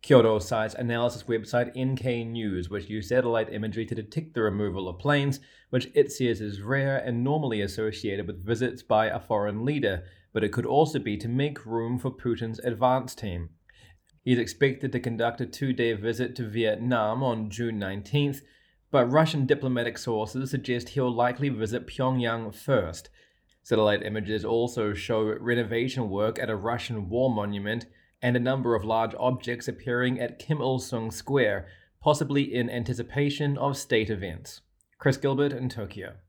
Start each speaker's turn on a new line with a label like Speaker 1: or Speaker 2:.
Speaker 1: Kyoto cites analysis website NK News, which used satellite imagery to detect the removal of planes, which it says is rare and normally associated with visits by a foreign leader, but it could also be to make room for Putin's advance team. He is expected to conduct a 2-day visit to Vietnam on June 19th, but Russian diplomatic sources suggest he'll likely visit Pyongyang first. Satellite images also show renovation work at a Russian war monument and a number of large objects appearing at Kim Il-sung Square, possibly in anticipation of state events. Chris Gilbert in Tokyo.